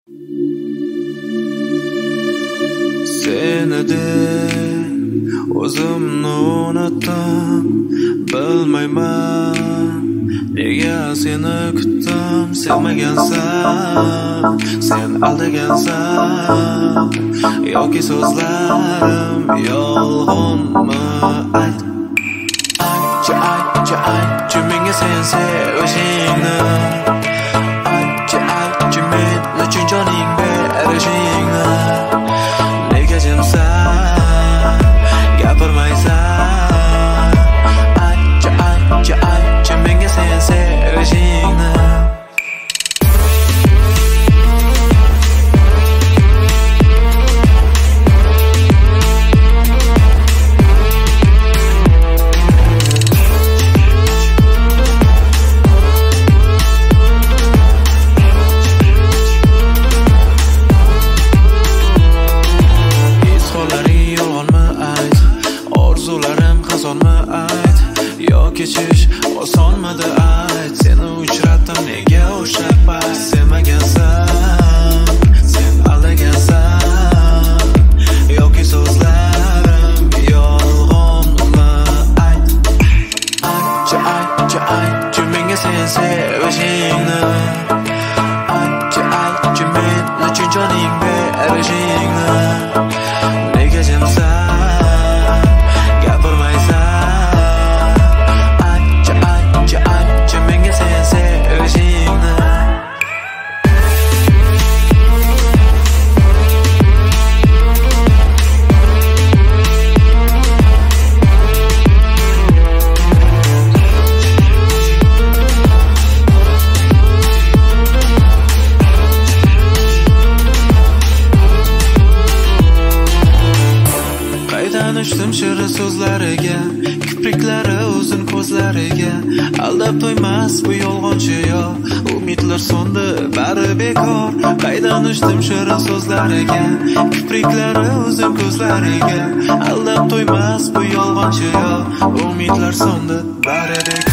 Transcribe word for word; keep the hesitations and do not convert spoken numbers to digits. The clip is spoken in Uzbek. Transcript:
Seni deb o'zimni unutdim, bilmayman nega seni kutdim. Sevmagansan, sen aldagansan, yoki so'zlarim yolg'onmi? Ayt, aytchi, aytchi, aytchi menga sen sevishingni. Aytchi, aytchi men uchun joning berishingni. Nega jimsan, gapirmaysan? Aytchi, aytchi, aytchi menga sen sevishingni. Kechish osonmidi ayt, seni uchratdim nega o'sha payt. Sevmagansan, sen aldagansan, yoki so'zlarim yolg'onmi? Ayt, aytchi, aytchi, aytchi menga sen sevishingni. Aytchi, aytchi men uchun joning berishingni. Nega jimsan, gapirmaysan? Tanishdim shirin so'zlariga, kipriklari uzun ko'zlariga. Aldab to'ymas bu yolg'onchi yo, umidlar so'ndi bari bekor. Qaydan uchdim shirin so'zlariga, kipriklari uzun ko'zlariga. Aldab to'ymas bu yolg'onchi yo, umidlar so'ndi bari bekor.